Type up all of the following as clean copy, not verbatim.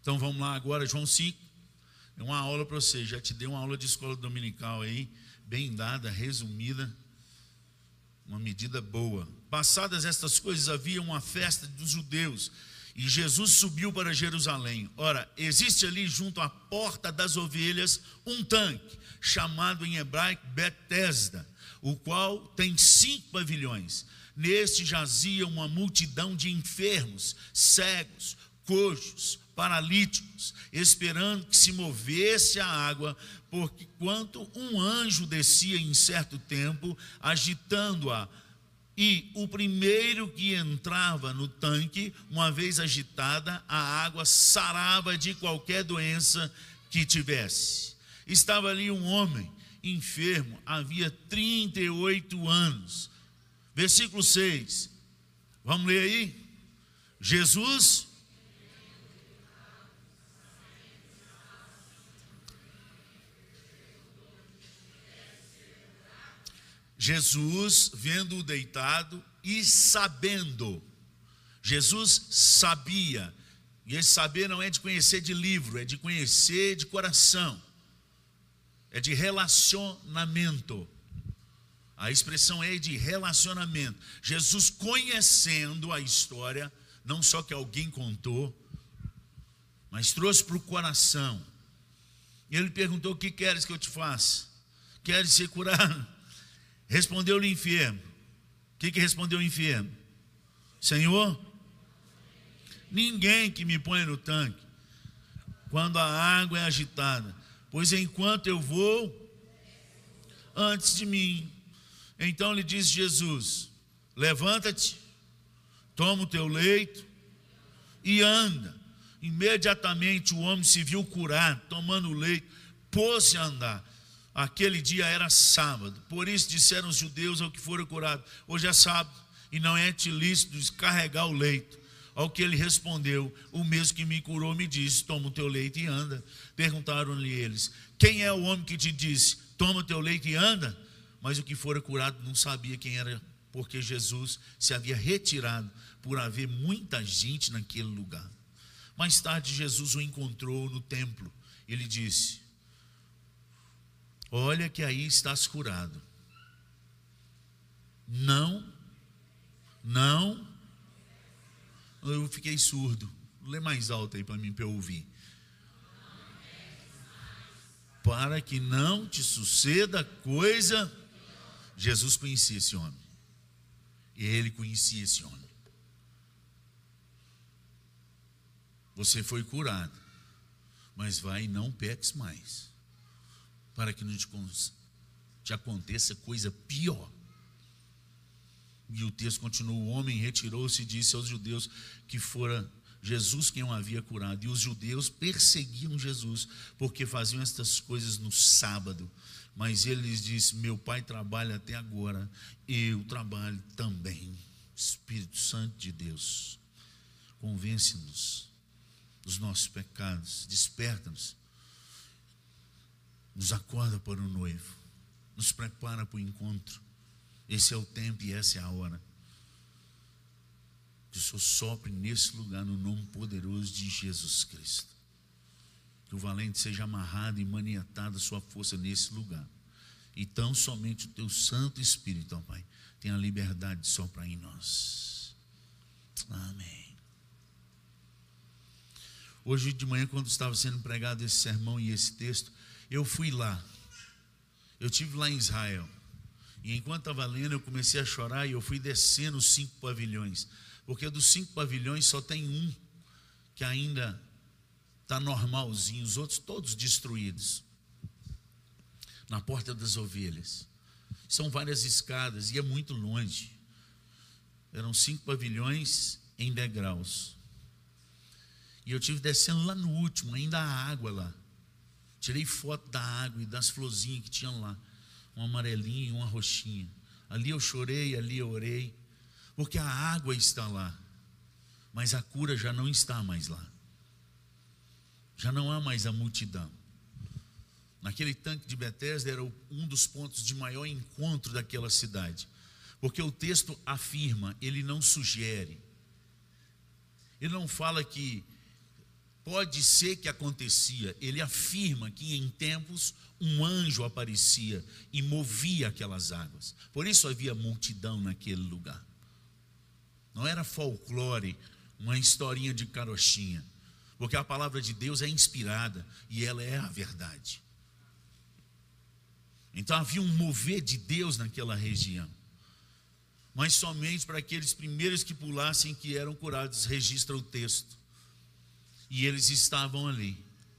Então vamos lá agora, João 5. É uma aula para você. Já te dei uma aula de escola dominical aí, bem dada, resumida, uma medida boa. Passadas estas coisas, havia uma festa dos judeus, e Jesus subiu para Jerusalém. Ora, existe ali junto à porta das ovelhas um tanque, chamado em hebraico Betesda, o qual tem 5 pavilhões. Neste jazia uma multidão de enfermos, cegos, coxos, paralíticos, esperando que se movesse a água, porque quanto um anjo descia em certo tempo, agitando-a, e o primeiro que entrava no tanque, uma vez agitada, a água sarava de qualquer doença que tivesse. Estava ali um homem enfermo, havia 38 anos. Versículo 6, vamos ler aí? Jesus vendo-o deitado e sabendo, Jesus sabia, e esse saber não é de conhecer de livro, é de conhecer de coração, é de relacionamento. A expressão é de relacionamento. Jesus, conhecendo a história, não só que alguém contou, mas trouxe para o coração. E ele perguntou: o que queres que eu te faça? Queres ser curado? Respondeu-lhe o enfermo. O que respondeu o enfermo? Senhor, ninguém que me ponha no tanque quando a água é agitada, pois enquanto eu vou, antes de mim. Então lhe disse Jesus: levanta-te, toma o teu leito e anda. Imediatamente o homem se viu curado, tomando o leito, pôs-se a andar. Aquele dia era sábado, por isso disseram os judeus ao que fora curado: hoje é sábado e não é lícito descarregar o leito. Ao que ele respondeu: o mesmo que me curou me disse: toma o teu leito e anda. Perguntaram-lhe eles: quem é o homem que te disse: toma o teu leito e anda? Mas o que fora curado não sabia quem era, porque Jesus se havia retirado por haver muita gente naquele lugar. Mais tarde Jesus o encontrou no templo. Ele disse: olha que aí estás curado. Não. Eu fiquei surdo. Lê mais alto aí para mim, para eu ouvir. Para que não te suceda coisa. Jesus conhecia esse homem. Ele conhecia esse homem. Você foi curado, mas vai e não peques mais, para que não te aconteça coisa pior. E o texto continua: o homem retirou-se e disse aos judeus que fora Jesus quem o havia curado. E os judeus perseguiam Jesus, porque faziam estas coisas no sábado. Mas ele lhes disse: meu pai trabalha até agora, eu trabalho também. Espírito Santo de Deus, convence-nos dos nossos pecados, desperta-nos, nos acorda para o noivo, nos prepara para o encontro. Esse é o tempo e essa é a hora. Que o Senhor sopre nesse lugar, no nome poderoso de Jesus Cristo. Que o valente seja amarrado e maniatado a sua força nesse lugar. E tão somente o teu Santo Espírito, ó Pai, tenha a liberdade de soprar em nós. Amém. Hoje de manhã, quando estava sendo pregado esse sermão e esse texto, eu fui lá. Eu estive lá em Israel. E enquanto estava lendo, eu comecei a chorar e eu fui descendo os 5 pavilhões. Porque dos 5 pavilhões só tem um que ainda está normalzinho, os outros todos destruídos. Na porta das ovelhas. São várias escadas e é muito longe. Eram 5 pavilhões em degraus. E eu estive descendo lá no último, ainda há água lá. Tirei foto da água e das florzinhas que tinham lá. Uma amarelinha e uma roxinha. Ali eu chorei, ali eu orei. Porque a água está lá. Mas a cura já não está mais lá. Já não há mais a multidão. Naquele tanque de Betesda era um dos pontos de maior encontro daquela cidade. Porque o texto afirma, ele não sugere. Ele não fala que pode ser que acontecia. Ele afirma que em tempos um anjo aparecia e movia aquelas águas. Por isso havia multidão naquele lugar. Não era folclore, uma historinha de carochinha, porque a palavra de Deus é inspirada e ela é a verdade. Então havia um mover de Deus naquela região, mas somente para aqueles primeiros que pulassem que eram curados, registra o texto. E eles estavam ali.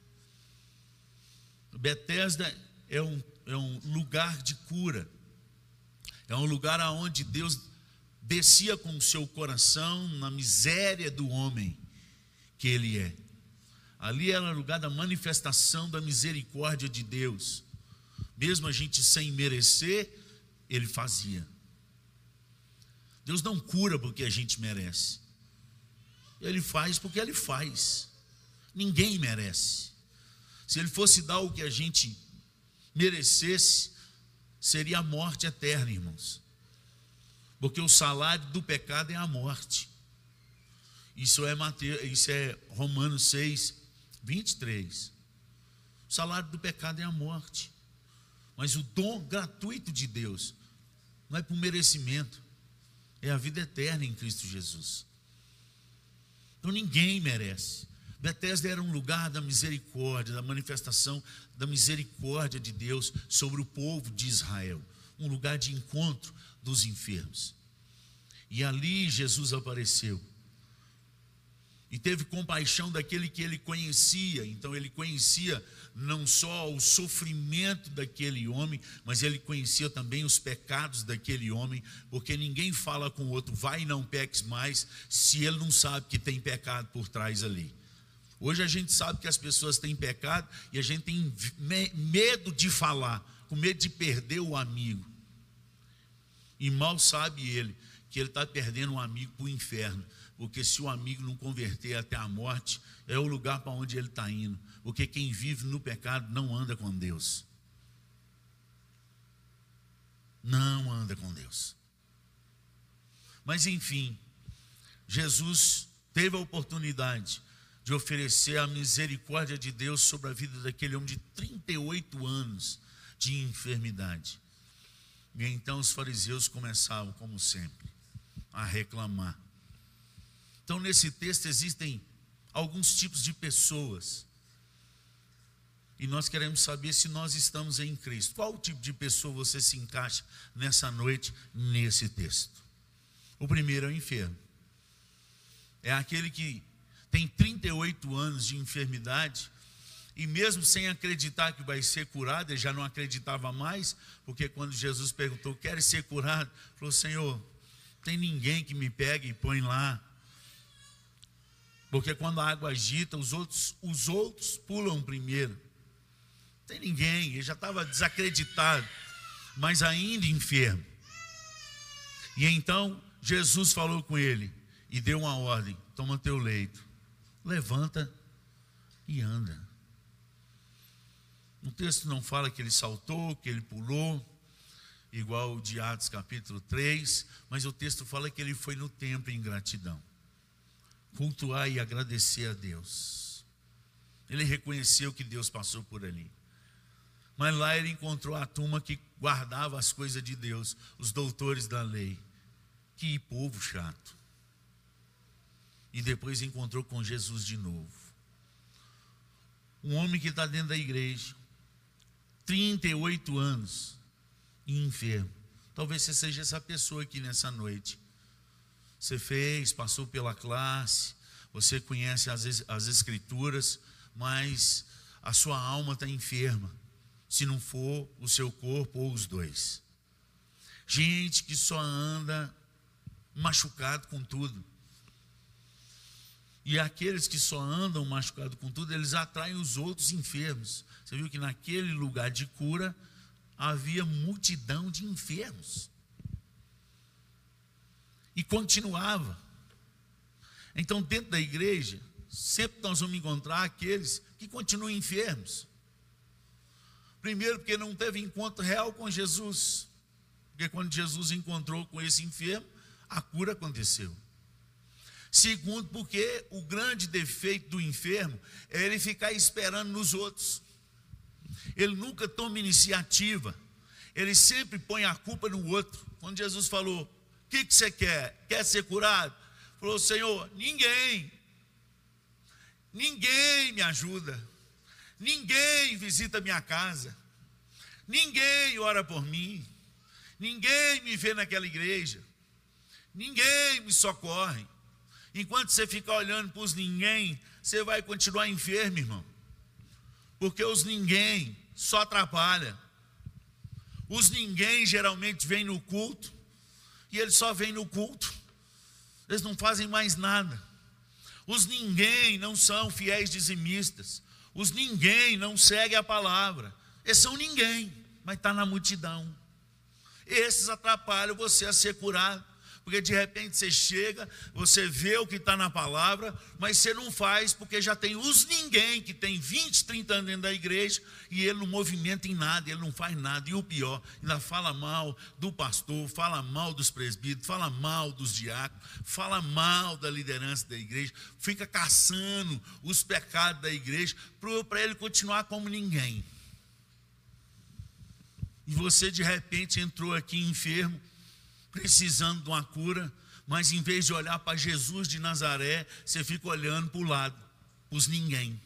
Betesda é um lugar de cura, é um lugar onde Deus descia com o seu coração na miséria do homem que ele é. Ali era o lugar da manifestação da misericórdia de Deus. Mesmo a gente sem merecer, ele fazia. Deus não cura porque a gente merece. Ele faz porque ele faz. Ninguém merece. Se ele fosse dar o que a gente merecesse, seria a morte eterna, irmãos. Porque o salário do pecado é a morte. Isso é Romanos 6, 23. O salário do pecado é a morte. Mas o dom gratuito de Deus não é por merecimento, é a vida eterna em Cristo Jesus. Então ninguém merece. Betesda era um lugar da misericórdia, da manifestação da misericórdia de Deus sobre o povo de Israel, um lugar de encontro dos enfermos. E ali Jesus apareceu e teve compaixão daquele que ele conhecia. Então ele conhecia não só o sofrimento daquele homem, mas ele conhecia também os pecados daquele homem, porque ninguém fala com o outro, vai e não peques mais, se ele não sabe que tem pecado por trás ali. Hoje a gente sabe que as pessoas têm pecado e a gente tem medo de falar, com medo de perder o amigo. E mal sabe ele que ele está perdendo um amigo para o inferno, porque se o amigo não converter até a morte, é o lugar para onde ele está indo, porque quem vive no pecado não anda com Deus. Não anda com Deus. Mas enfim, Jesus teve a oportunidade de oferecer a misericórdia de Deus sobre a vida daquele homem de 38 anos de enfermidade. E então os fariseus começavam, como sempre, a reclamar. Então nesse texto existem alguns tipos de pessoas, e nós queremos saber se nós estamos em Cristo. Qual tipo de pessoa você se encaixa nessa noite, nesse texto? O primeiro é o enfermo. É aquele que tem 38 anos de enfermidade, e mesmo sem acreditar que vai ser curado, ele já não acreditava mais, porque quando Jesus perguntou, queres ser curado? Ele falou, Senhor, tem ninguém que me pegue e põe lá. Porque quando a água agita, os outros pulam primeiro. Não tem ninguém, ele já estava desacreditado, mas ainda enfermo. E então Jesus falou com ele e deu uma ordem, toma teu leito, levanta e anda. O texto não fala que ele saltou, que ele pulou, igual o de Atos capítulo 3, mas o texto fala que ele foi no templo em gratidão, cultuar e agradecer a Deus. Ele reconheceu que Deus passou por ali. Mas lá ele encontrou a turma que guardava as coisas de Deus, os doutores da lei. Que povo chato. E depois encontrou com Jesus de novo. Um homem que está dentro da igreja, 38 anos, e enfermo. Talvez você seja essa pessoa aqui nessa noite. Você passou pela classe, você conhece as escrituras, mas a sua alma está enferma, se não for o seu corpo ou os dois. Gente que só anda machucado com tudo. E aqueles que só andam machucados com tudo, eles atraem os outros enfermos. Você viu que naquele lugar de cura havia multidão de enfermos. E continuava. Então, dentro da igreja, sempre nós vamos encontrar aqueles que continuam enfermos. Primeiro, porque não teve encontro real com Jesus. Porque quando Jesus encontrou com esse enfermo, a cura aconteceu. Segundo, porque o grande defeito do enfermo é ele ficar esperando nos outros. Ele nunca toma iniciativa. Ele sempre põe a culpa no outro. Quando Jesus falou: o que você quer? Quer ser curado? Falou: Senhor, ninguém me ajuda, ninguém visita minha casa, ninguém ora por mim, ninguém me vê naquela igreja, ninguém me socorre. Enquanto você ficar olhando para os ninguém, você vai continuar enfermo, irmão, porque os ninguém só atrapalha. Os ninguém geralmente vêm no culto, e eles só vêm no culto, eles não fazem mais nada. Os ninguém não são fiéis dizimistas, os ninguém não seguem a palavra. Esses são ninguém, mas está na multidão. Esses atrapalham você a ser curado, porque de repente você chega, você vê o que está na palavra, mas você não faz, porque já tem os ninguém que tem 20, 30 anos dentro da igreja, e ele não movimenta em nada, ele não faz nada. E o pior, ainda fala mal do pastor, fala mal dos presbíteros, fala mal dos diáconos, fala mal da liderança da igreja, fica caçando os pecados da igreja, para ele continuar como ninguém. E você de repente entrou aqui enfermo, precisando de uma cura, mas em vez de olhar para Jesus de Nazaré, você fica olhando para o lado, para os ninguém.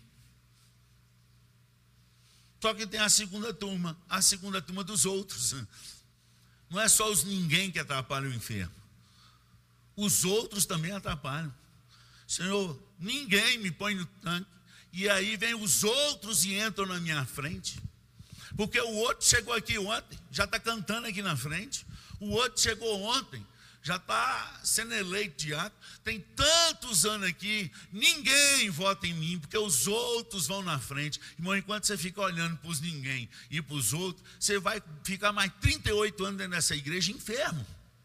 Só que tem a segunda turma dos outros. Não é só os ninguém que atrapalham o enfermo, os outros também atrapalham. Senhor, ninguém me põe no tanque, e aí vem os outros e entram na minha frente, porque o outro chegou aqui ontem, já está cantando aqui na frente. O outro chegou ontem, já está sendo eleito diácono, tem tantos anos aqui, ninguém vota em mim, porque os outros vão na frente. Irmão, enquanto você fica olhando para os ninguém e para os outros, você vai ficar mais 38 anos dentro dessa igreja enfermo.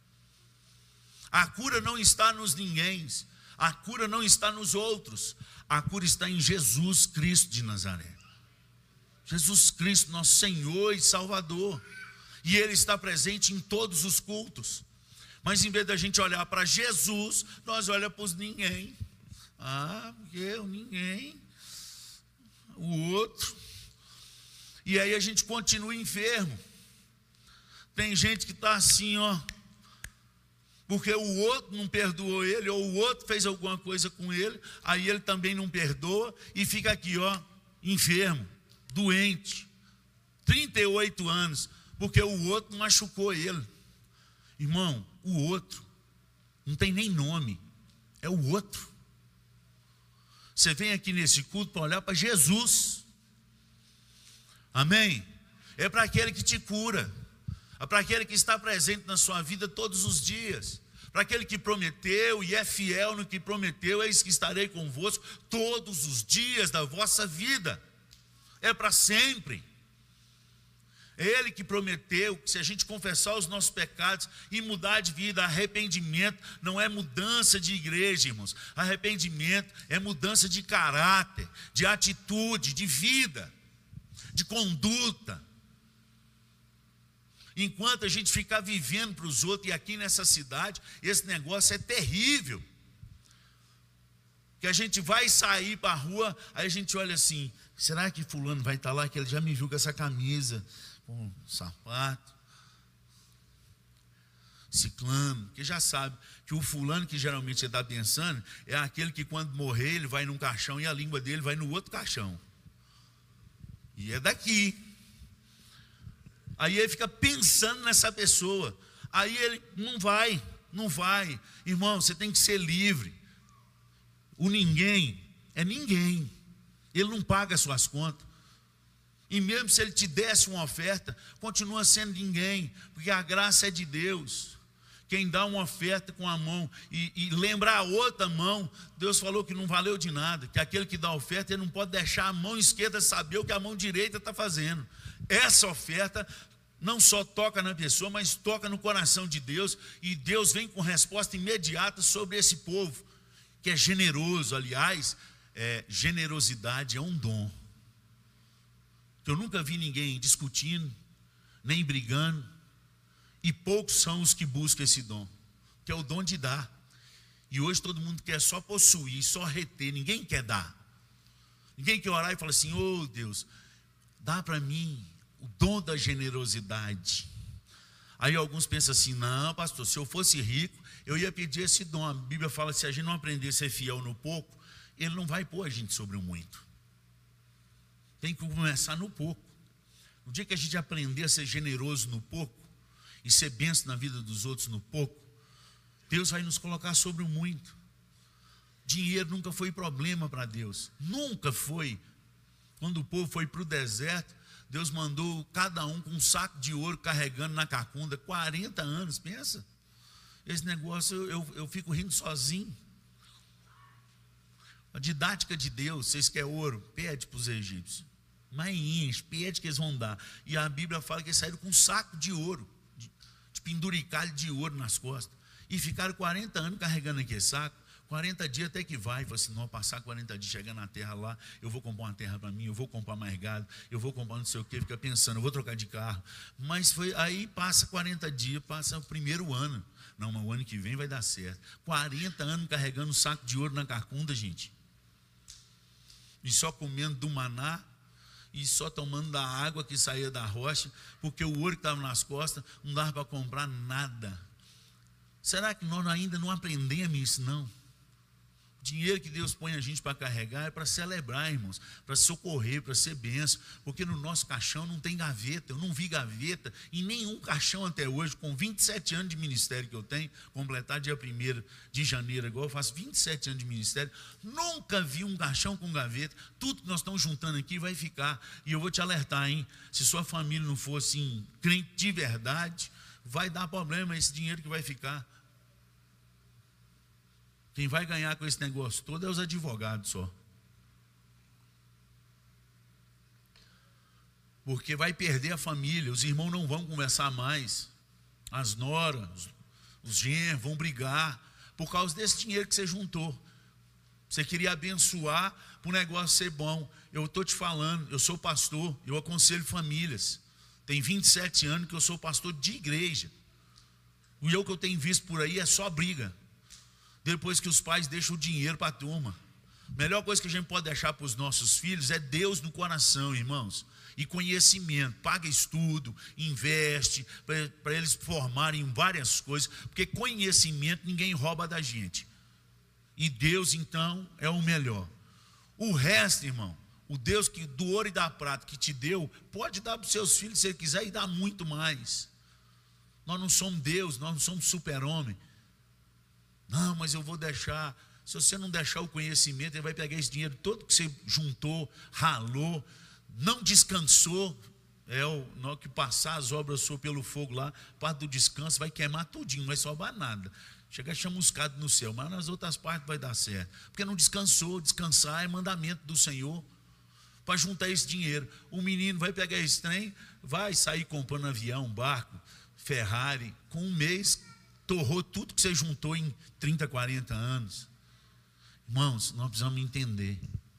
A cura não está nos ninguém, a cura não está nos outros, a cura está em Jesus Cristo de Nazaré. Jesus Cristo, nosso Senhor e Salvador. E Ele está presente em todos os cultos. Mas em vez da gente olhar para Jesus, nós olhamos para os ninguém. Porque o ninguém, o outro. E aí a gente continua enfermo. Tem gente que está assim, porque o outro não perdoou ele, ou o outro fez alguma coisa com ele, aí ele também não perdoa, e fica aqui, enfermo, doente, 38 anos. Porque o outro machucou ele. Irmão, o outro não tem nem nome, é o outro. Você vem aqui nesse culto para olhar para Jesus. Amém? É para aquele que te cura, é para aquele que está presente na sua vida todos os dias, para aquele que prometeu e é fiel no que prometeu. Eis que estarei convosco todos os dias da vossa vida. É para sempre. É Ele que prometeu que se a gente confessar os nossos pecados e mudar de vida, arrependimento não é mudança de igreja, irmãos. Arrependimento é mudança de caráter, de atitude, de vida, de conduta. Enquanto a gente ficar vivendo para os outros, e aqui nessa cidade, esse negócio é terrível. Que a gente vai sair para a rua, aí a gente olha assim: será que fulano vai estar lá, que ele já me viu com essa camisa, com sapato, ciclano, que já sabe que o fulano que geralmente você está pensando é aquele que quando morrer ele vai num caixão e a língua dele vai no outro caixão, e é daqui. Aí ele fica pensando nessa pessoa, aí ele não vai. Irmão, você tem que ser livre. O ninguém é ninguém, ele não paga as suas contas. E mesmo se ele te desse uma oferta, continua sendo ninguém, porque a graça é de Deus. Quem dá uma oferta com a mão e lembrar a outra mão, Deus falou que não valeu de nada, que aquele que dá a oferta, ele não pode deixar a mão esquerda saber o que a mão direita está fazendo. Essa oferta não só toca na pessoa, mas toca no coração de Deus, e Deus vem com resposta imediata sobre esse povo, que é generoso. Aliás, generosidade é um dom. Eu nunca vi ninguém discutindo, nem brigando, e poucos são os que buscam esse dom, que é o dom de dar. E hoje todo mundo quer só possuir, só reter, ninguém quer dar. Ninguém quer orar e falar assim: oh Deus, dá para mim o dom da generosidade. Aí alguns pensam assim: não, pastor, se eu fosse rico, eu ia pedir esse dom. A Bíblia fala que se a gente não aprender a ser fiel no pouco, Ele não vai pôr a gente sobre o muito. Tem que começar no pouco. No dia que a gente aprender a ser generoso no pouco e ser bênção na vida dos outros no pouco, Deus vai nos colocar sobre o muito. Dinheiro nunca foi problema para Deus. Nunca foi. Quando o povo foi para o deserto, Deus mandou cada um com um saco de ouro carregando na cacunda. 40 anos, pensa. Esse negócio eu fico rindo sozinho. A didática de Deus: vocês querem ouro? Pede para os egípcios. Mas enche, pede que eles vão dar. E a Bíblia fala que eles saíram com um saco de ouro, de penduricalho de ouro nas costas. E ficaram 40 anos carregando aquele saco. 40 dias até que vai. Falei assim: não, passar 40 dias, chegar na terra lá, eu vou comprar uma terra para mim, eu vou comprar mais gado, eu vou comprar não sei o que. Fica pensando, eu vou trocar de carro. Mas foi aí, passa 40 dias, passa o primeiro ano. Não, mas o ano que vem vai dar certo. 40 anos carregando um saco de ouro na carcunda, gente. E só comendo do maná, e só tomando da água que saía da rocha, porque o ouro que estava nas costas não dava para comprar nada. Será que nós ainda não aprendemos isso, não? O dinheiro que Deus põe a gente para carregar é para celebrar, irmãos, para socorrer, para ser bênção, porque no nosso caixão não tem gaveta. Eu não vi gaveta em nenhum caixão até hoje. Com 27 anos de ministério que eu tenho, completar dia 1º de janeiro, igual eu faço 27 anos de ministério, nunca vi um caixão com gaveta. Tudo que nós estamos juntando aqui vai ficar. E eu vou te alertar, hein? Se sua família não for assim, crente de verdade, vai dar problema esse dinheiro que vai ficar. Quem vai ganhar com esse negócio todo é os advogados só. Porque vai perder a família, os irmãos não vão conversar mais. As noras, os genros vão brigar por causa desse dinheiro que você juntou. Você queria abençoar para o negócio ser bom. Eu estou te falando, eu sou pastor, eu aconselho famílias. Tem 27 anos que eu sou pastor de igreja. E o que eu tenho visto por aí é só briga. Depois que os pais deixam o dinheiro para a turma. A melhor coisa que a gente pode deixar para os nossos filhos é Deus no coração, irmãos. E conhecimento. Paga estudo, investe, para eles formarem em várias coisas. Porque conhecimento ninguém rouba da gente. E Deus, então, é o melhor. O resto, irmão, o Deus que do ouro e da prata que te deu, pode dar para os seus filhos se ele quiser e dar muito mais. Nós não somos Deus, nós não somos super-homem. Não, mas eu vou deixar. Se você não deixar o conhecimento, ele vai pegar esse dinheiro todo que você juntou, ralou, não descansou. Na hora que passar as obras suas pelo fogo lá, parte do descanso vai queimar tudinho, não vai sobrar nada. Chega chamuscado no céu, mas nas outras partes vai dar certo. Porque não descansou. Descansar é mandamento do Senhor. Para juntar esse dinheiro, o menino vai pegar esse trem, vai sair comprando avião, barco, Ferrari, com um mês torrou tudo que você juntou em 30, 40 anos. Irmãos, nós precisamos entender.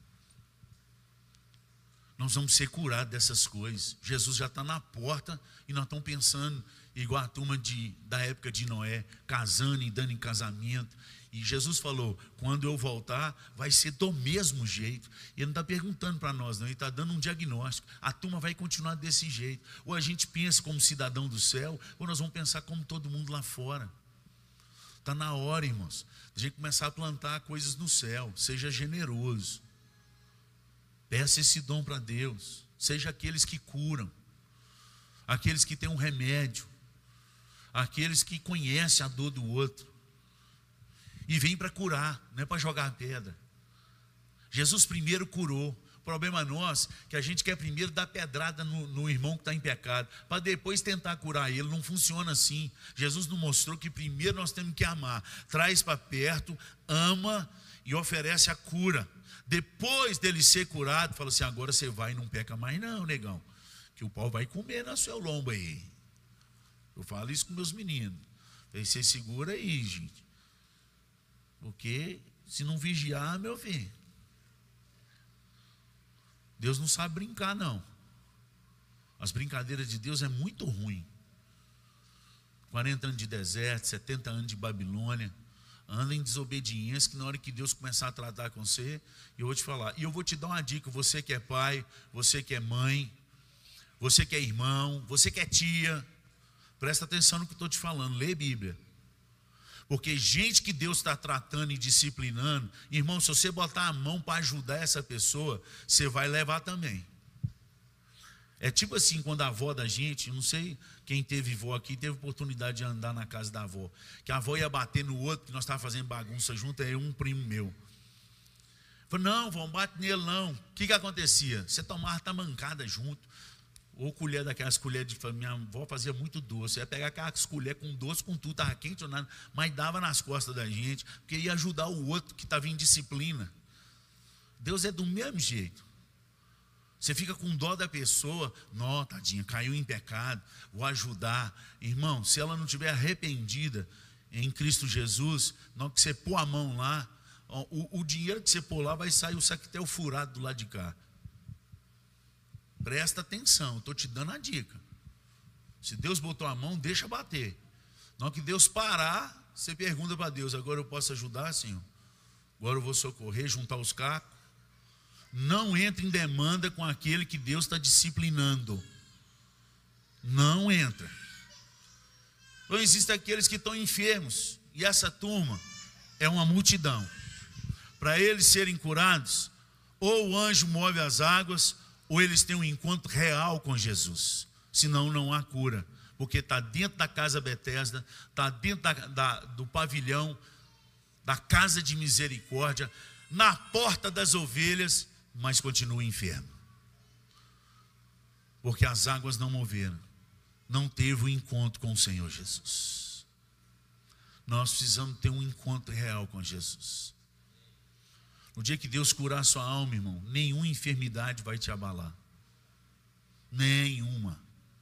Nós vamos ser curados dessas coisas. Jesus já está na porta e nós estamos pensando igual a turma da época de Noé, casando e dando em casamento. E Jesus falou: quando eu voltar, vai ser do mesmo jeito. Ele não está perguntando para nós, não. Ele está dando um diagnóstico. A turma vai continuar desse jeito. Ou a gente pensa como cidadão do céu, ou nós vamos pensar como todo mundo lá fora. Está na hora, irmãos, de a gente começar a plantar coisas no céu. Seja generoso. Peça esse dom para Deus. Seja aqueles que curam. Aqueles que têm um remédio. Aqueles que conhecem a dor do outro. E vem para curar, não é para jogar pedra. Jesus primeiro curou. O problema nosso é que a gente quer primeiro dar pedrada no irmão que está em pecado, para depois tentar curar ele. Não funciona assim. Jesus nos mostrou que primeiro nós temos que amar. Traz para perto, ama e oferece a cura. Depois dele ser curado, fala assim: agora você vai e não peca mais não, negão, que o pau vai comer no seu lombo aí. Eu falo isso com meus meninos. Aí você segura aí, gente. Porque se não vigiar, meu filho, Deus não sabe brincar, não. As brincadeiras de Deus é muito ruim. 40 anos de deserto, 70 anos de Babilônia. Anda em desobediência, que na hora que Deus começar a tratar com você, eu vou te falar. E eu vou te dar uma dica, você que é pai, você que é mãe, você que é irmão, você que é tia, presta atenção no que eu estou te falando, lê Bíblia. Porque gente que Deus está tratando e disciplinando, irmão, se você botar a mão para ajudar essa pessoa, você vai levar também. É tipo assim, quando a avó da gente, eu não sei quem teve avó aqui, teve oportunidade de andar na casa da avó, que a avó ia bater no outro, que nós estávamos fazendo bagunça junto, aí um primo meu falou, não, vão bater nele não. O que acontecia? Você tomava mancada junto, ou colher daquelas colheres de minha avó fazia muito doce, ia pegar aquelas colheres com doce, com tudo, estava quente ou nada, mas dava nas costas da gente, porque ia ajudar o outro que estava em disciplina. Deus é do mesmo jeito. Você fica com dó da pessoa, não, tadinha, caiu em pecado, vou ajudar. Irmão, se ela não estiver arrependida em Cristo Jesus, na hora que você pôr a mão lá, o dinheiro que você pôr lá vai sair o saquetel furado do lado de cá. Presta atenção, estou te dando a dica. Se Deus botou a mão, deixa bater. Na hora que Deus parar, você pergunta para Deus, agora eu posso ajudar, Senhor? Agora eu vou socorrer, juntar os cacos? Não entre em demanda com aquele que Deus está disciplinando. Não entra. Então existem aqueles que estão enfermos, e essa turma é uma multidão. Para eles serem curados, ou o anjo move as águas, ou eles têm um encontro real com Jesus. Senão não há cura, porque está dentro da casa Betesda, está dentro do pavilhão, da casa de misericórdia, na porta das ovelhas, mas continua enfermo, porque as águas não moveram, não teve o encontro com o Senhor Jesus. Nós precisamos ter um encontro real com Jesus. No dia que Deus curar a sua alma, irmão, nenhuma enfermidade vai te abalar, nenhuma.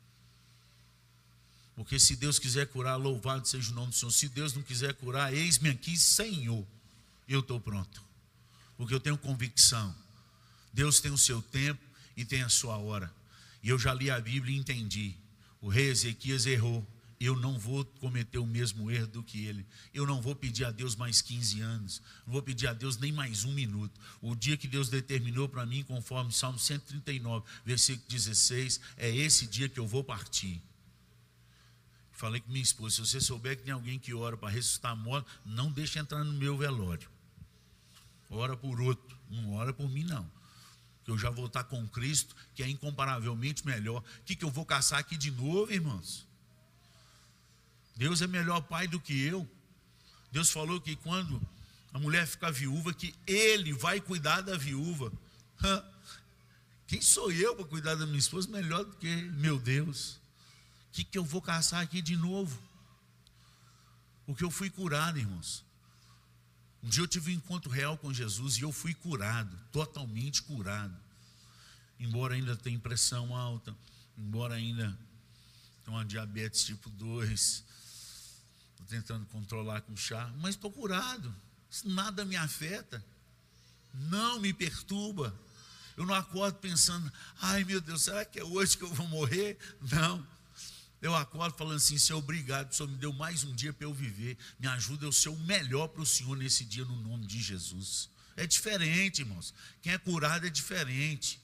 Porque se Deus quiser curar, louvado seja o nome do Senhor. Se Deus não quiser curar, eis-me aqui, Senhor, eu estou pronto, porque eu tenho convicção. Deus tem o seu tempo e tem a sua hora. E eu já li a Bíblia e entendi. O rei Ezequias errou. Eu não vou cometer o mesmo erro do que ele. Eu não vou pedir a Deus mais 15 anos. Não vou pedir a Deus nem mais 1 minuto. O dia que Deus determinou para mim, conforme Salmo 139, versículo 16, é esse dia que eu vou partir. Falei com minha esposa, se você souber que tem alguém que ora para ressuscitar a morte, não deixe entrar no meu velório. Ora por outro, não ora por mim não. Que eu já vou estar com Cristo, que é incomparavelmente melhor. O que eu vou caçar aqui de novo, irmãos? Deus é melhor pai do que eu. Deus falou que quando a mulher ficar viúva, que Ele vai cuidar da viúva. Quem sou eu para cuidar da minha esposa melhor do que meu Deus? O que eu vou caçar aqui de novo? Porque eu fui curado, irmãos. Um dia eu tive um encontro real com Jesus e eu fui curado, totalmente curado. Embora ainda tenha pressão alta, embora ainda tenha uma diabetes tipo 2, estou tentando controlar com chá, mas estou curado. Isso nada me afeta, não me perturba. Eu não acordo pensando, ai meu Deus, será que é hoje que eu vou morrer? Não. Eu acordo falando assim, Senhor, obrigado, o Senhor me deu mais um dia para eu viver, me ajuda eu ser o melhor para o Senhor nesse dia, no nome de Jesus. É diferente, irmãos, quem é curado é diferente.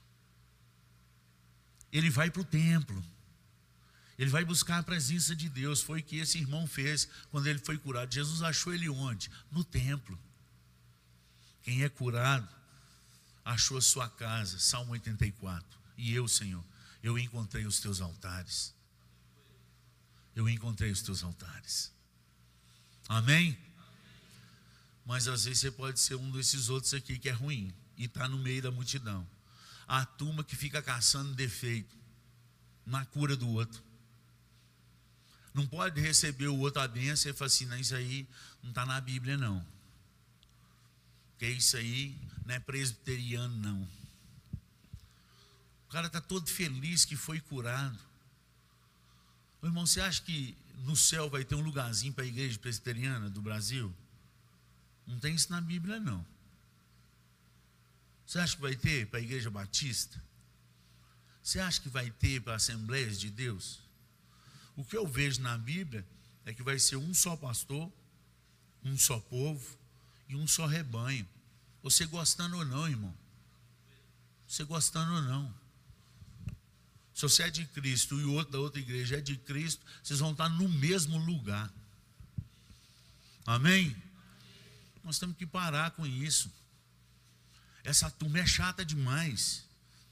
Ele vai para o templo, ele vai buscar a presença de Deus. Foi o que esse irmão fez quando ele foi curado. Jesus achou ele onde? No templo. Quem é curado achou a sua casa. Salmo 84. E eu, Senhor, eu encontrei os teus altares. Eu encontrei os teus altares. Amém? Mas às vezes você pode ser um desses outros aqui que é ruim e está no meio da multidão. A turma que fica caçando defeito na cura do outro. Não pode receber o outro a bênção e falar assim, não, isso aí não está na Bíblia não. Porque isso aí não é presbiteriano não. O cara está todo feliz que foi curado. Ô, irmão, você acha que no céu vai ter um lugarzinho para a igreja presbiteriana do Brasil? Não tem isso na Bíblia não. Você acha que vai ter para a igreja batista? Você acha que vai ter para Assembleias de Deus? O que eu vejo na Bíblia é que vai ser um só pastor, um só povo e um só rebanho. Você gostando ou não, irmão. Você gostando ou não. Se você é de Cristo e o outro da outra igreja é de Cristo, vocês vão estar no mesmo lugar. Amém? Nós temos que parar com isso. Essa turma é chata demais.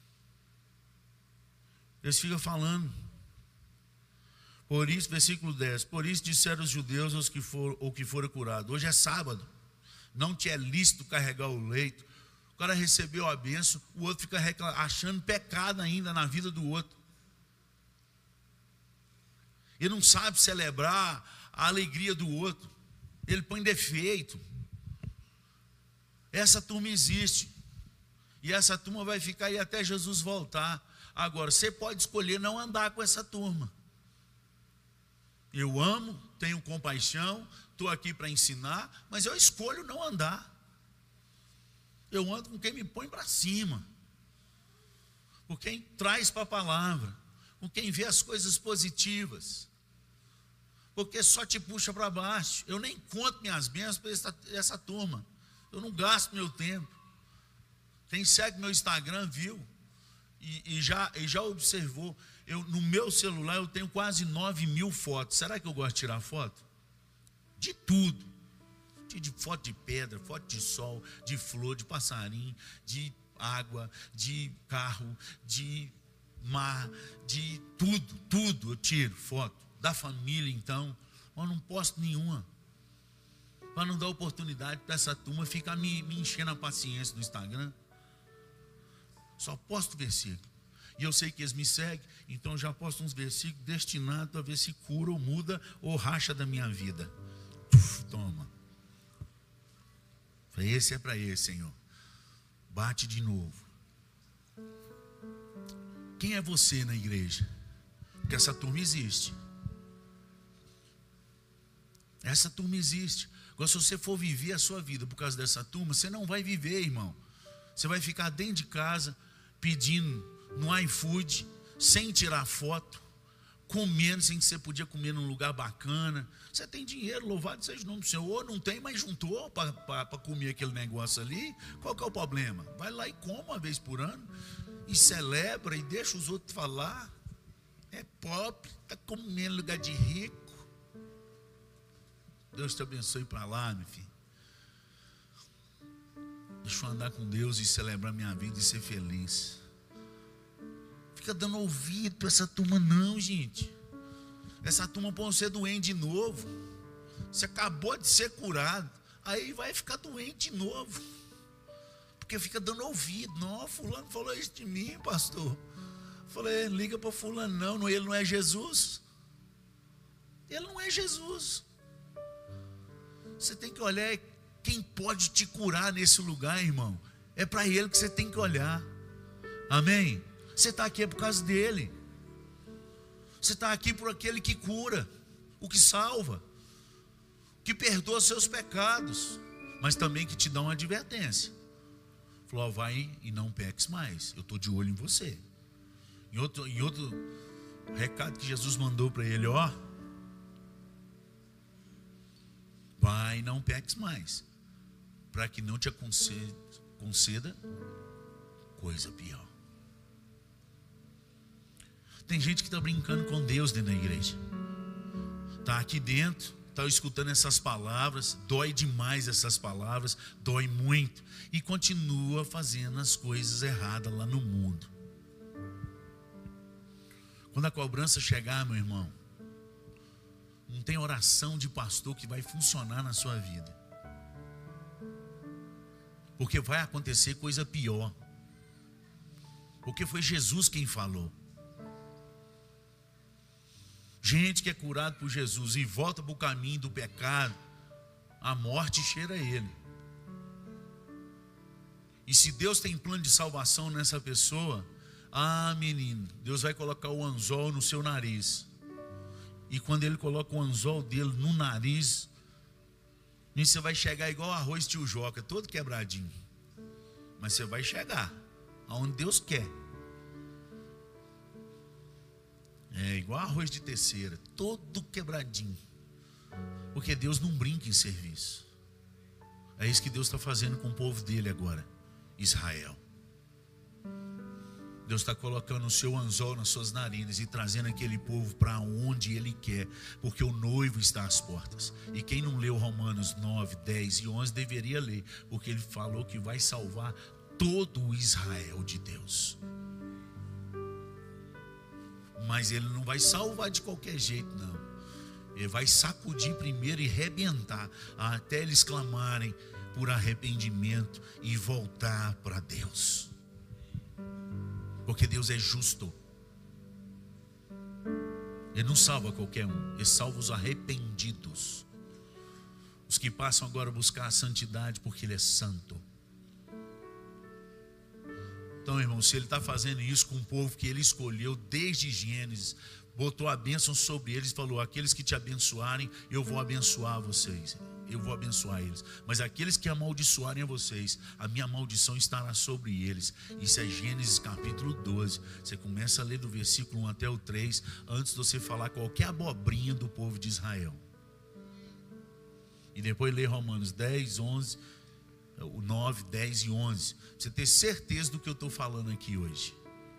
Eles ficam falando. Por isso, versículo 10. Por isso disseram os judeus aos que foram curados: hoje é sábado, não te é lícito carregar o leito. O cara recebeu a bênção, o outro fica achando pecado ainda na vida do outro. Ele não sabe celebrar a alegria do outro. Ele põe defeito. Essa turma existe. E essa turma vai ficar aí até Jesus voltar. Agora, você pode escolher não andar com essa turma. Eu amo, tenho compaixão, estou aqui para ensinar, mas eu escolho não andar. Eu ando com quem me põe para cima, com quem traz para a palavra, com quem vê as coisas positivas, porque só te puxa para baixo. Eu nem conto minhas bênçãos para essa turma, eu não gasto meu tempo. Quem segue meu Instagram viu e já observou. No meu celular eu tenho quase 9.000 fotos. Será que eu gosto de tirar foto? De tudo. De foto de pedra, foto de sol, de flor, de passarinho, de água, de carro, de mar, de tudo eu tiro foto. Da família, então, mas não posto nenhuma, para não dar oportunidade para essa turma ficar me enchendo a paciência no Instagram. Só posto versículo. E eu sei que eles me seguem, então eu já posto uns versículos destinados a ver se cura ou muda ou racha da minha vida. Toma. Esse é para esse, Senhor. Bate de novo. Quem é você na igreja? Porque essa turma existe. Essa turma existe. Agora, se você for viver a sua vida por causa dessa turma, você não vai viver, irmão. Você vai ficar dentro de casa pedindo no iFood, sem tirar foto, comendo sem que você podia comer num lugar bacana. Você tem dinheiro, louvado seja o nome do Senhor. Ou não tem, mas juntou para comer aquele negócio ali. Qual que é o problema? Vai lá e come uma vez por ano e celebra e deixa os outros falar. É pobre, está comendo lugar de rico. Deus te abençoe para lá, meu filho. Deixa eu andar com Deus e celebrar minha vida e ser feliz. Fica dando ouvido para essa turma não, gente. Essa turma pode ser doente de novo. Você acabou de ser curado, aí vai ficar doente de novo, porque fica dando ouvido. Não, fulano falou isso de mim, pastor. Falei, liga para fulano não, ele não é Jesus. Ele não é Jesus. Você tem que olhar quem pode te curar nesse lugar, irmão. É para ele que você tem que olhar. Amém? Você está aqui é por causa dele. Você está aqui por aquele que cura, o que salva, que perdoa seus pecados, mas também que te dá uma advertência. Falou, vai e não peques mais, eu estou de olho em você. Em outro recado que Jesus mandou para ele, vai e não peques mais, para que não te conceda coisa pior. Tem gente que está brincando com Deus dentro da igreja. Está aqui dentro, está escutando essas palavras, dói demais essas palavras, dói muito, e continua fazendo as coisas erradas lá no mundo. Quando a cobrança chegar, meu irmão, não tem oração de pastor que vai funcionar na sua vida, porque vai acontecer coisa pior, porque foi Jesus quem falou. Gente que é curado por Jesus e volta para o caminho do pecado, a morte cheira ele. E se Deus tem plano de salvação nessa pessoa, menino, Deus vai colocar o anzol no seu nariz. E quando ele coloca o anzol dele no nariz, você vai chegar igual arroz tio Joca, todo quebradinho. Mas você vai chegar aonde Deus quer. É igual arroz de terceira, todo quebradinho. Porque Deus não brinca em serviço. É isso que Deus está fazendo com o povo dele agora, Israel. Deus está colocando o seu anzol nas suas narinas e trazendo aquele povo para onde Ele quer, porque o noivo está às portas. E quem não leu Romanos 9, 10 e 11 deveria ler, porque Ele falou que vai salvar todo o Israel de Deus. Mas Ele não vai salvar de qualquer jeito, não. Ele vai sacudir primeiro e arrebentar, até eles clamarem por arrependimento e voltar para Deus. Porque Deus é justo. Ele não salva qualquer um, Ele salva os arrependidos. Os que passam agora a buscar a santidade, porque Ele é santo. Então, irmão, se Ele está fazendo isso com o povo que Ele escolheu desde Gênesis, botou a bênção sobre eles e falou: aqueles que te abençoarem, eu vou abençoar vocês. Eu vou abençoar eles. Mas aqueles que amaldiçoarem a vocês, a minha maldição estará sobre eles. Isso é Gênesis capítulo 12. Você começa a ler do versículo 1 até o 3, antes de você falar qualquer abobrinha do povo de Israel. E depois lê Romanos 10, 11, o 9, 10 e 11. Pra você ter certeza do que eu estou falando aqui hoje.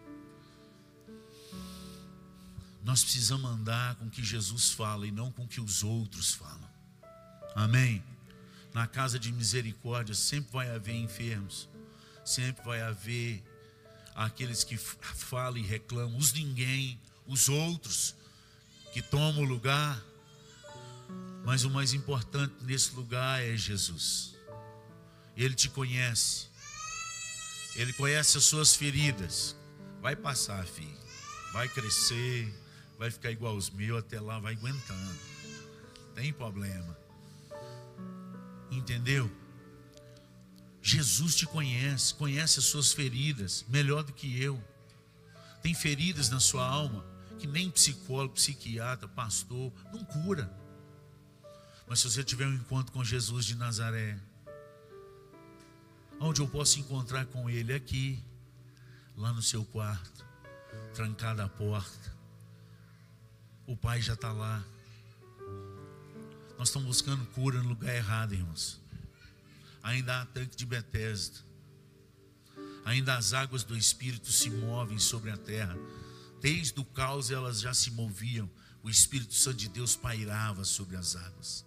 Nós precisamos andar com o que Jesus fala e não com o que os outros falam. Amém? Na casa de misericórdia sempre vai haver enfermos, sempre vai haver aqueles que falam e reclamam, os ninguém, os outros que tomam o lugar. Mas o mais importante nesse lugar é Jesus. Ele te conhece, Ele conhece as suas feridas. Vai passar, filho, vai crescer, vai ficar igual aos meus, até lá vai aguentando, tem problema. Entendeu? Jesus te conhece, conhece as suas feridas melhor do que eu. Tem feridas na sua alma que nem psicólogo, psiquiatra, pastor não cura. Mas se você tiver um encontro com Jesus de Nazaré, onde eu posso encontrar com Ele? Aqui, lá no seu quarto, trancada a porta. O Pai já está lá. Nós estamos buscando cura no lugar errado, irmãos. Ainda há tanque de Betesda. Ainda as águas do Espírito se movem sobre a terra. Desde o caos elas já se moviam. O Espírito Santo de Deus pairava sobre as águas.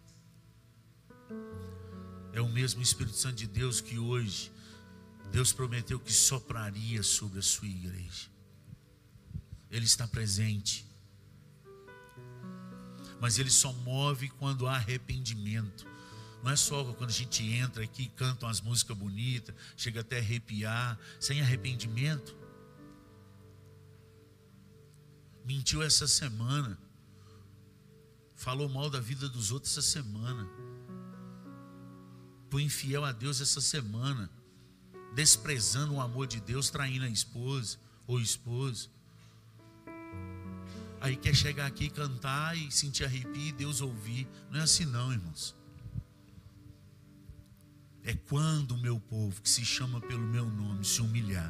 É o mesmo Espírito Santo de Deus que hoje Deus prometeu que sopraria sobre a sua igreja. Ele está presente. Mas Ele só move quando há arrependimento. Não é só quando a gente entra aqui e canta umas músicas bonitas, chega até a arrepiar, sem arrependimento. Mentiu essa semana, falou mal da vida dos outros essa semana, foi infiel a Deus essa semana, desprezando o amor de Deus, traindo a esposa ou esposo. Aí quer chegar aqui e cantar e sentir arrepio e Deus ouvir. Não é assim não, irmãos. É quando o meu povo, que se chama pelo meu nome, se humilhar,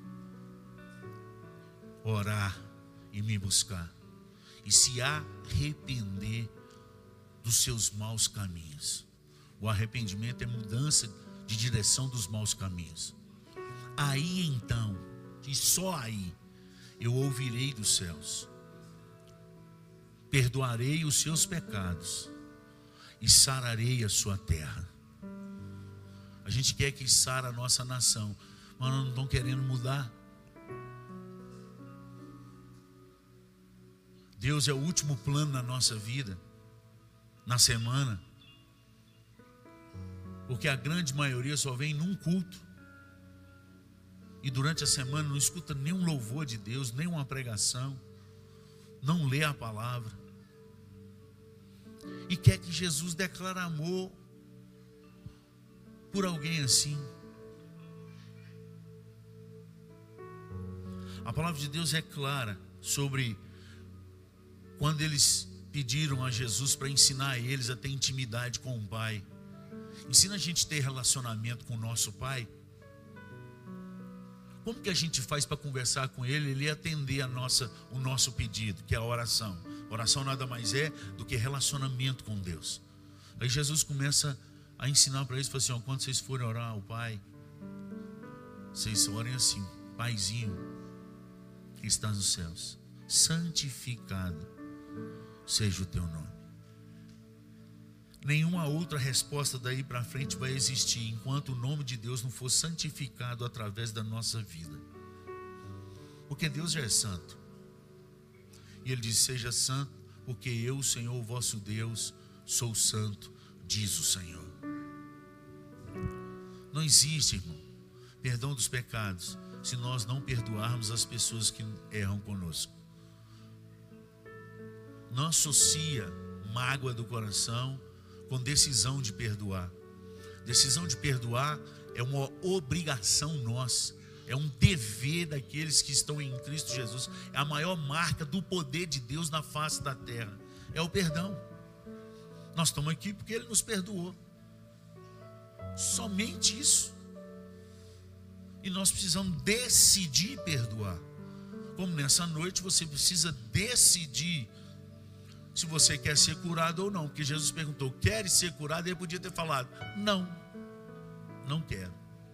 orar e me buscar, e se arrepender dos seus maus caminhos. O arrependimento é mudança de direção dos maus caminhos. Aí então, e só aí, eu ouvirei dos céus, perdoarei os seus pecados e sararei a sua terra. A gente quer que sara a nossa nação, mas nós não estamos querendo mudar. Deus é o último plano na nossa vida, na semana, porque a grande maioria só vem num culto e durante a semana não escuta nenhum louvor de Deus, nenhuma pregação, não lê a palavra. E quer que Jesus declare amor por alguém assim. A palavra de Deus é clara sobre quando eles pediram a Jesus para ensinar eles a ter intimidade com o Pai. Ensina a gente a ter relacionamento com o nosso Pai. Como que a gente faz para conversar com Ele e Ele atender o nosso pedido, que é a oração? A Oração nada mais é do que relacionamento com Deus. Aí Jesus começa a ensinar para eles, fala assim, ó, quando vocês forem orar ao Pai, vocês orem assim: Paizinho que está nos céus, santificado seja o teu nome. Nenhuma outra resposta daí para frente vai existir enquanto o nome de Deus não for santificado através da nossa vida. Porque Deus já é santo. E Ele diz: seja santo, porque eu, Senhor, o vosso Deus, sou santo, diz o Senhor. Não existe, irmão, perdão dos pecados se nós não perdoarmos as pessoas que erram conosco. Não associa mágoa do coração com decisão de perdoar. Decisão de perdoar é uma obrigação nossa, é um dever daqueles que estão em Cristo Jesus. É a maior marca do poder de Deus na face da terra, é o perdão. Nós estamos aqui porque Ele nos perdoou, somente isso. E nós precisamos decidir perdoar. Como nessa noite você precisa decidir se você quer ser curado ou não. Porque Jesus perguntou: queres ser curado? E ele podia ter falado: não, não quero.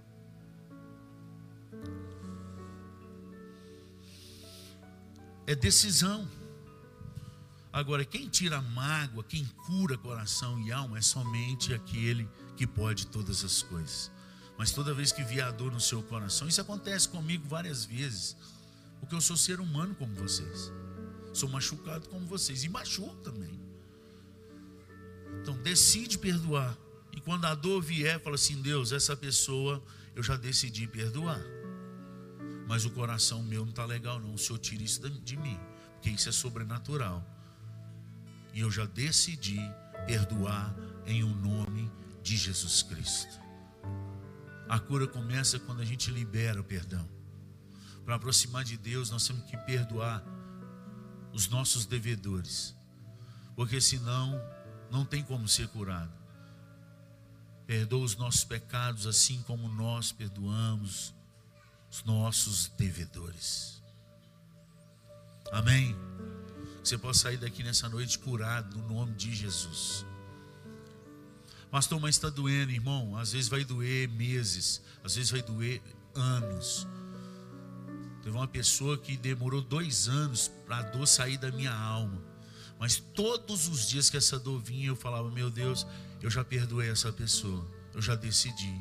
É decisão. Agora, quem tira a mágoa, quem cura coração e alma, é somente aquele que pode todas as coisas. Mas toda vez que vier a dor no seu coração, isso acontece comigo várias vezes, porque eu sou ser humano como vocês, sou machucado como vocês, e machuco também. Então decide perdoar. E quando a dor vier, fala assim: Deus, essa pessoa eu já decidi perdoar, mas o coração meu não está legal não, o Senhor tira isso de mim, porque isso é sobrenatural. E eu já decidi perdoar em o nome de Jesus Cristo. A cura começa quando a gente libera o perdão. Para aproximar de Deus, nós temos que perdoar os nossos devedores, porque senão não tem como ser curado. Perdoa os nossos pecados, assim como nós perdoamos os nossos devedores. Amém? Que você possa sair daqui nessa noite curado no nome de Jesus. Pastor, mas está doendo, irmão. Às vezes vai doer meses, às vezes vai doer anos. Teve uma pessoa que demorou 2 anos para a dor sair da minha alma, mas todos os dias que essa dor vinha, eu falava: meu Deus, eu já perdoei essa pessoa, eu já decidi.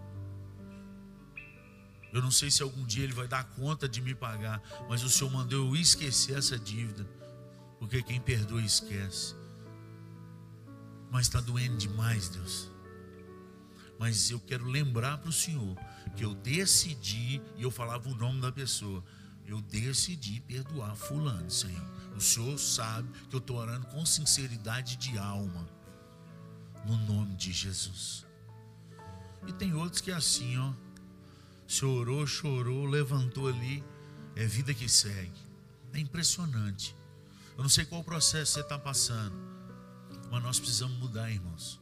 Eu não sei se algum dia ele vai dar conta de me pagar, mas o Senhor mandou eu esquecer essa dívida, porque quem perdoa esquece. Mas está doendo demais, Deus. Mas eu quero lembrar para o Senhor que eu decidi, e eu falava o nome da pessoa: eu decidi perdoar fulano, Senhor. O Senhor sabe que eu estou orando com sinceridade de alma, no nome de Jesus. E tem outros que é assim, ó: chorou, chorou, levantou ali, é vida que segue. É impressionante. Eu não sei qual processo você está passando, mas nós precisamos mudar, irmãos.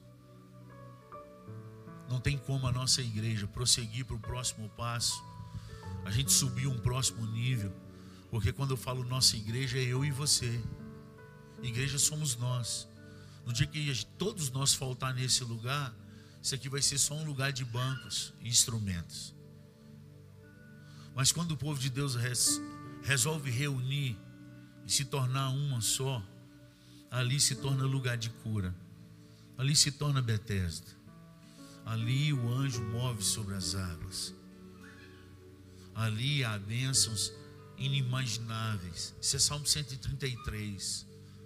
Não tem como a nossa igreja prosseguir para o próximo passo, a gente subir um próximo nível, porque quando eu falo nossa igreja, é eu e você. Igreja somos nós. No dia que todos nós faltar nesse lugar, isso aqui vai ser só um lugar de bancos e instrumentos. Mas quando o povo de Deus resolve reunir e se tornar uma só, ali se torna lugar de cura, ali se torna Betesda, ali o anjo move sobre as águas, ali há bênçãos inimagináveis. Isso é Salmo 133.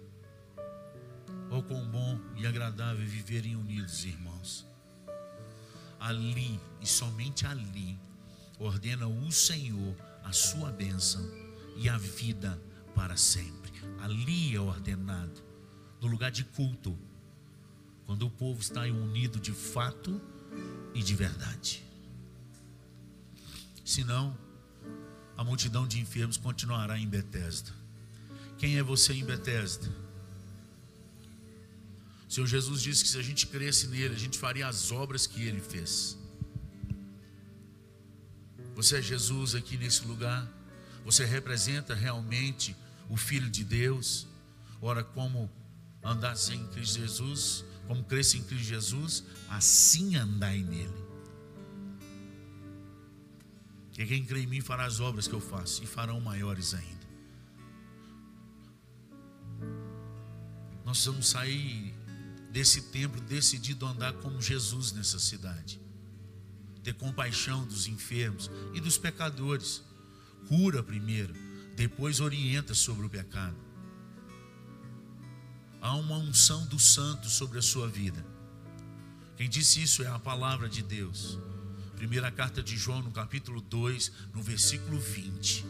Oh, quão bom e agradável viverem unidos, irmãos. Ali, e somente ali, ordena o Senhor a sua bênção e a vida para sempre. Ali é ordenado, no lugar de culto, quando o povo está unido de fato e de verdade. Senão, a multidão de enfermos continuará em Betesda. Quem é você em Betesda? O Senhor Jesus disse que se a gente cresce nele, a gente faria as obras que ele fez. Você é Jesus aqui nesse lugar? Você representa realmente o Filho de Deus, Ora, como andasse em Cristo Jesus, como cresce em Cristo Jesus, assim andai nele. Que quem crê em mim fará as obras que eu faço, e farão maiores ainda. Nós vamos sair desse templo decidido a andar como Jesus nessa cidade. Ter compaixão dos enfermos e dos pecadores. Cura primeiro, depois orienta sobre o pecado. Há uma unção do santo sobre a sua vida. Quem disse isso é a palavra de Deus. Primeira carta de João, no capítulo 2, no versículo 20.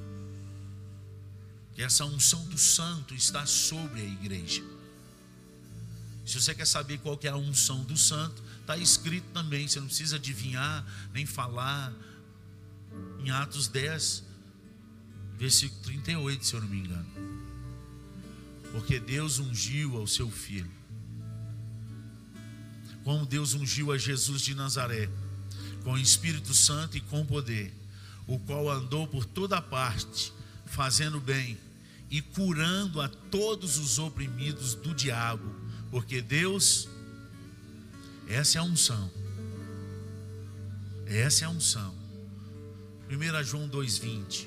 Que essa unção do santo está sobre a igreja. Se você quer saber qual que é a unção do santo, está escrito também. Você não precisa adivinhar, nem falar. Em Atos 10, versículo 38, se eu não me engano. Porque Deus ungiu ao seu filho, como Deus ungiu a Jesus de Nazaré, com o Espírito Santo e com poder, o qual andou por toda parte, fazendo bem e curando a todos os oprimidos do diabo, porque Deus, essa é a unção. Essa é a unção. 1 João 2,20.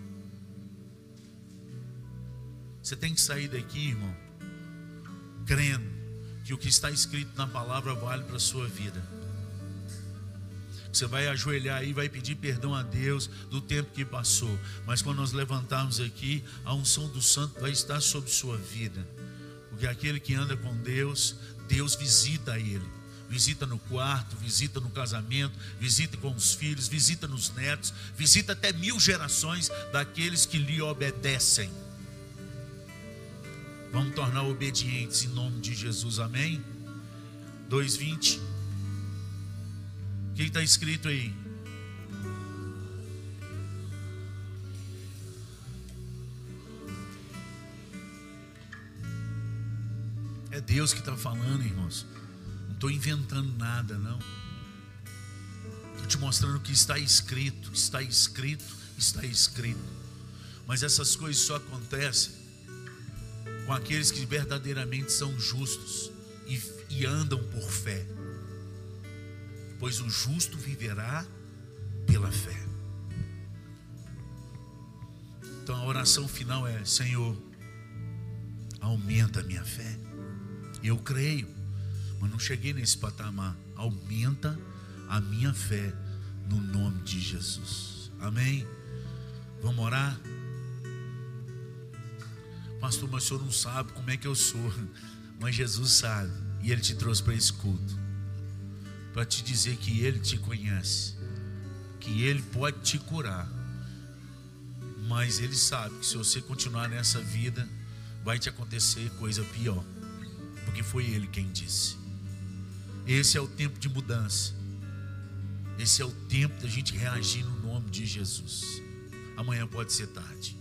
Você tem que sair daqui, irmão, crendo que o que está escrito na palavra vale para a sua vida. Você vai ajoelhar aí, vai pedir perdão a Deus do tempo que passou. Mas quando nós levantarmos aqui, a unção do santo vai estar sobre sua vida. Porque aquele que anda com Deus, Deus visita ele. Visita no quarto, visita no casamento, visita com os filhos, visita nos netos, visita até 1000 gerações daqueles que lhe obedecem. Vamos tornar obedientes em nome de Jesus, amém? 2:20. O que está escrito aí? É Deus que está falando, irmãos. Não estou inventando nada, não. Estou te mostrando que está escrito, está escrito, está escrito. Mas essas coisas só acontecem com aqueles que verdadeiramente são justos e andam por fé. Pois o justo viverá pela fé. Então a oração final é: Senhor, aumenta a minha fé. Eu creio, mas não cheguei nesse patamar. Aumenta a minha fé no nome de Jesus. Amém? Vamos orar? Pastor, mas o senhor não sabe como é que eu sou. Mas Jesus sabe, e Ele te trouxe para esse culto para te dizer que Ele te conhece, que Ele pode te curar. Mas Ele sabe que se você continuar nessa vida, vai te acontecer coisa pior, porque foi Ele quem disse. Esse é o tempo de mudança. Esse é o tempo da gente reagir no nome de Jesus. Amanhã pode ser tarde.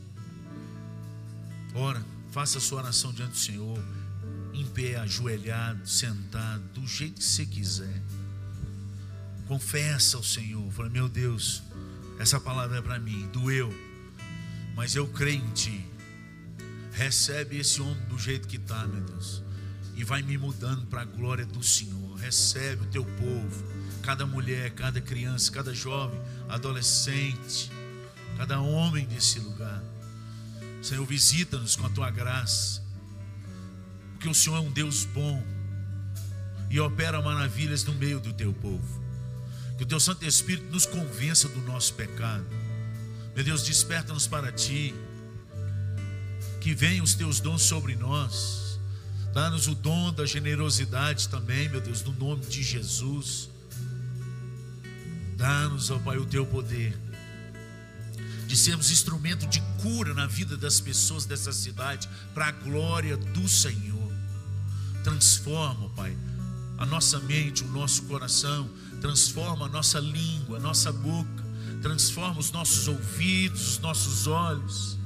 Ora, faça a sua oração diante do Senhor, em pé, ajoelhado, sentado, do jeito que você quiser. Confessa ao Senhor, fala: meu Deus, essa palavra é para mim, doeu, mas eu creio em Ti. Recebe esse homem do jeito que está, meu Deus, e vai me mudando para a glória do Senhor. Recebe o Teu povo, cada mulher, cada criança, cada jovem, adolescente, cada homem desse lugar. Senhor, visita-nos com a Tua graça, porque o Senhor é um Deus bom e opera maravilhas no meio do Teu povo. Que o Teu Santo Espírito nos convença do nosso pecado. Meu Deus, desperta-nos para Ti. Que venham os Teus dons sobre nós. Dá-nos o dom da generosidade também, meu Deus, no nome de Jesus. Dá-nos, ó Pai, o Teu poder de sermos instrumento de cura na vida das pessoas dessa cidade, para a glória do Senhor. Transforma, ó Pai, a nossa mente, o nosso coração. Transforma a nossa língua, a nossa boca. Transforma os nossos ouvidos, os nossos olhos.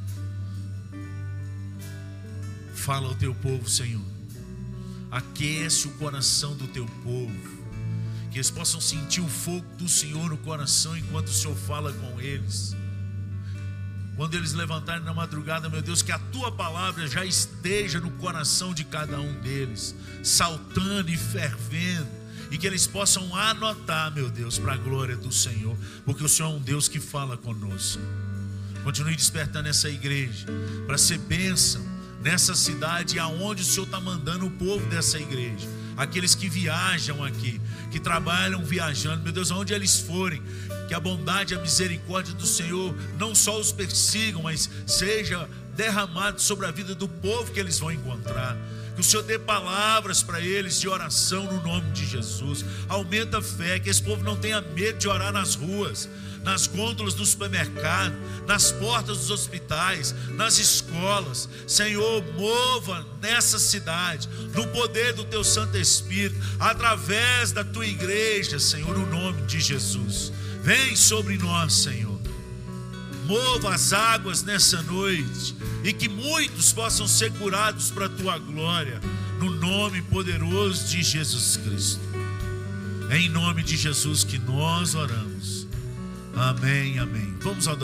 Fala ao Teu povo, Senhor. Aquece o coração do Teu povo, que eles possam sentir o fogo do Senhor no coração enquanto o Senhor fala com eles. quando eles levantarem na madrugada, meu Deus, que a tua palavra já esteja no coração de cada um deles, saltando e fervendo, e que eles possam anotar, meu Deus, para a glória do Senhor, porque o Senhor é um Deus que fala conosco. Continue despertando essa igreja para ser bênção nessa cidade aonde o Senhor está mandando o povo dessa igreja, aqueles que viajam aqui, que trabalham viajando, meu Deus, aonde eles forem, que a bondade e a misericórdia do Senhor não só os persigam, mas seja derramado sobre a vida do povo que eles vão encontrar. Que o Senhor dê palavras para eles de oração no nome de Jesus. Aumenta a fé, que esse povo não tenha medo de orar nas ruas, nas gôndolas do supermercado, nas portas dos hospitais, nas escolas. Senhor, mova nessa cidade, no poder do teu Santo Espírito, através da tua igreja, Senhor, no nome de Jesus. Vem sobre nós, Senhor. Mova as águas nessa noite e que muitos possam ser curados para a tua glória, no nome poderoso de Jesus Cristo. É em nome de Jesus que nós oramos. Amém, amém. Vamos adorar.